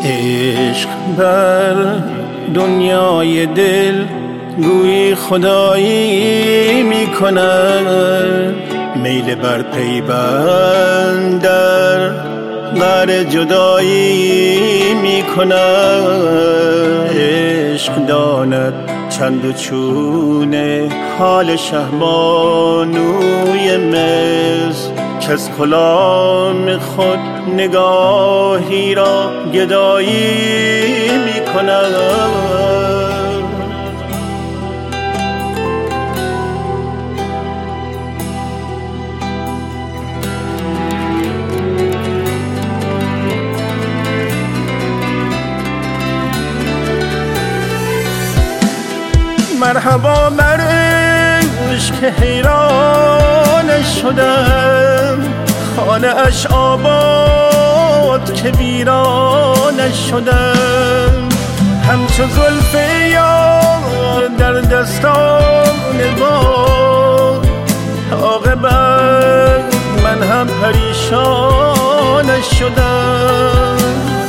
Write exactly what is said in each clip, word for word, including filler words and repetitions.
عشق بر دنیای دل گویی خدایی می کند، میل بر پیوند در غر جدایی می کند. عشق داند چند و چونه حال شهبانوی مصر، که از کلام خود نگاهی را گدایی می کند. مرحبا بر عشق که حیرانش شدم، خانه اش آباد که ویرانش شدم. همچو زلف یار در دستان باد، عاقبت من هم پریشانش شدم.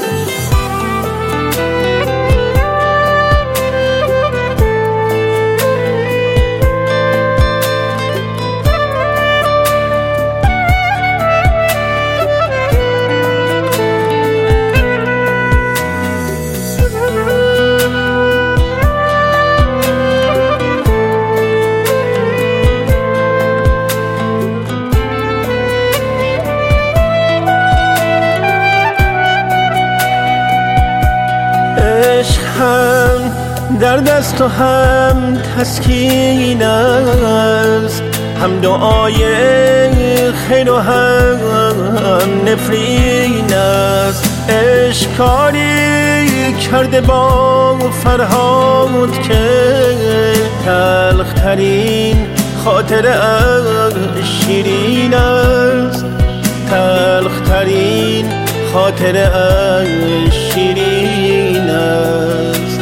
هم در دست و هم تسکین است، هم دعای خیر و هم نفرین است. عشق کاری کرده با فرهاد که تلخ ترین خاطره اش شیرین است، تلخ ترین خاطره اش شیرین است.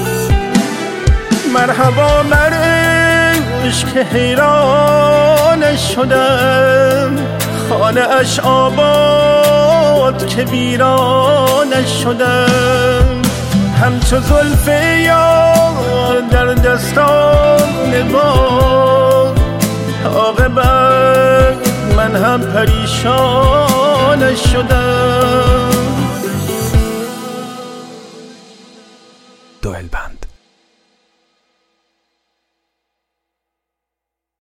مرحبا بر عشق که حیرانش شدم، خانه اش آباد که ویرانش شدم. همچو زلف یار در دستان باد، عاقبت من هم پریشانش شدم. دوئل بند.